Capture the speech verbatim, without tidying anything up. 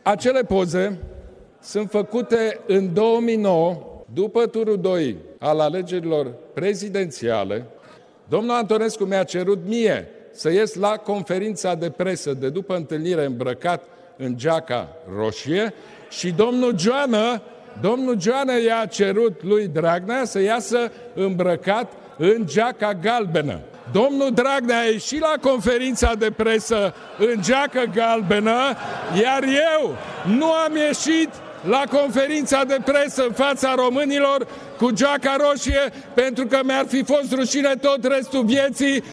Acele poze sunt făcute în două mii nouă, după turul doi al alegerilor prezidențiale. Domnul Antonescu mi-a cerut mie să ies la conferința de presă de după întâlnire îmbrăcat în geaca roșie și domnul Joană, domnul Joană i-a cerut lui Dragnea să iasă îmbrăcat în geaca galbenă. Domnul Dragnea a ieșit la conferința de presă în geacă galbenă, iar eu nu am ieșit la conferința de presă în fața românilor cu geaca roșie, pentru că mi-ar fi fost rușine tot restul vieții.